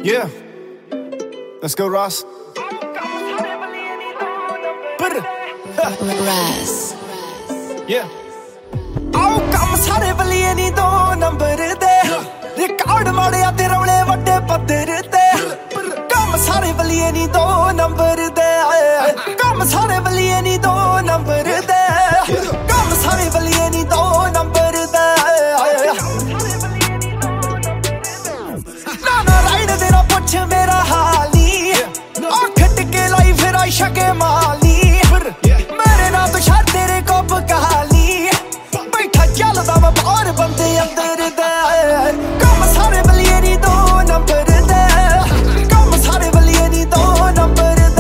Yeah. Let's go, Ross. Raz. Yeah. ਆਓ ਕੰਮ ਸਾਰੇ ਬਲੀਏ ਨੀ 2 ਨੰਬਰ ਦੇ ਰਿਕਾਰਡ ਮਾੜਿਆ ਤੇ ਰੌਲੇ ਵੱਡੇ ਪੱਧਰ ਤੇ ਕੰਮ ਸਾਰੇ ਬਲੀਏ ਨੀ 2 ਨੰਬਰ ਦੇ ਕੰਮ ਸਾਰੇ ਬਲੀਏ ਨੀ 2 ਨੰਬਰ ਦੇ ਕੰਮ ਸਾਰੇ ਬਲੀਏ ਨੀ 2 ਨੰਬਰ ਦੇ ਨਾ ਰਾਈਡ ਦੇ ਨਾ ਪੁੱਛ ਮੇਰਾ ਹਾਲ ਨੀ ਅੱਖ ਟਿੱਕੇ ਲਾਈ ਫਿਰ ਆਇਸ਼ਾ ਕੇ ਮਾਲੀ ਮੇਰੇ ਨਾਲ ਤੂੰ ਛੱਡ ਤੇਰੇ ਕੋਪ ਕਹਾਲੀ ਬੈਠਾ ਚੱਲਦਾ ਮੈਂ ਬਾਹਰ ਬੰਦੇ ਅੰਦਰ ਦੇ ਕੰਮ ਸਾਰੇ ਬਲੀਏ ਨੀ 2 ਨੰਬਰ ਦੇ ਕੰਮ ਸਾਰੇ ਬਲੀਏ ਨੀ 2 ਨੰਬਰ ਦੇ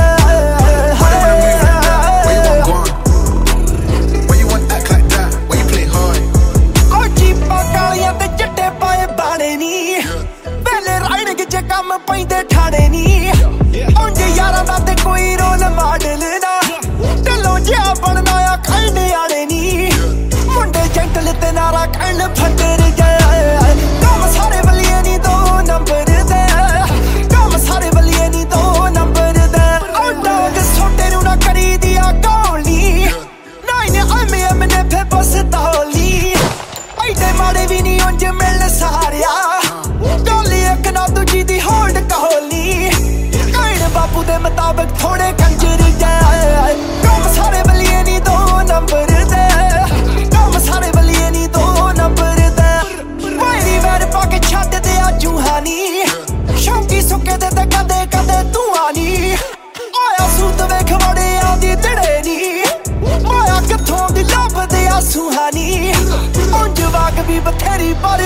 ਤੇ ਚਿੱਟੇ ਪਾਏ ਬਾਣੇ ਨੀ ਪਹਿਲੇ ਰਾਈਡ ਗਿੱਜੇ ਕੰਮ ਪੈਂਦੇ ਠਾੜੇ ਨੀ ਉਂਝ ਯਾਰਾਂ ਦਾ ਤੇ ਕੋਈ ਰੋਲ ਮਾਡਲ ਨਾ ਢਿੱਲੋਂ ਜਿਹਾ ਬਣਨਾ ਆ ਖੰਡ ਆੜੇ ਨੀ ਮੁੰਡੇ ਜੈਂਟਲ ਤੇ ਨਾਰਾ ਖੰਡ ਫੰਡਰ ਗਏ ਕੰਮ ਸਾਰੇ ਬਲੀਏ ਨੀ 2 ਨੰਬਰ ਦੇ ਕੰਮ ਸਾਰੇ ਬਲੀਏ ਨੀ 2 ਨੰਬਰ ਦੇ ਉਹ ਡੋਗ ਛੋਟੇ ਨੂੰ ਨਾ ਕਰੀ ਦਿਆ ਗੋਲੀ ਨਾਈਨ ਐਮ ਨੇ ਫੇ ਬਸ ਤੌਲੀ ਐਡੇ ਮਾੜੇ ਵੀ ਨੀ ਉਂਝ ਮਿਲਣ ਸਾਰਿਆ ਗੋਲੀ ਇੱਕ ਨਾ ਦੂਜੀ ਦੀ ਹੋਲਡ ਕਹੋਲੀ ਕਹਿਣ ਬਾਪੂ ਦੇ ਮੁਤਾਬਕ ਥੋੜੇ ਕੰਜਰ ਜਾਏ ਕੰਮ ਸਾਰੇ ਬਲੀਏ ਨੀ 2 ਨੰਬਰ ਦੇ ਕੰਮ ਸਾਰੇ ਬਲੀਏ ਨੀ 2 ਨੰਬਰ ਦੇ ਵਾਇਰੀ ਵੈਰ ਪਾ ਕੇ ਛੱਡ ਦੇ ਆ ਜੂਹਾਨੀ ਸ਼ੌਂਕੀ ਸੁੱਕੇ ਦੇ ਤੇ ਕਦੇ ਕਦੇ ਤੂੰ ਆਨੀ ਆਇਆ ਸੂਤ ਵੇਖ ਵੜਿਆ ਦੀ ਤੜੇ ਨੀ ਆਇਆ ਕਿੱਥੋਂ ਦੀ ਲੱਭਦੇ ਆ ਸੁਹਾਨੀ ਉਂਝ ਵਾਗ ਵੀ ਬਥੇਰੀ ਪਰ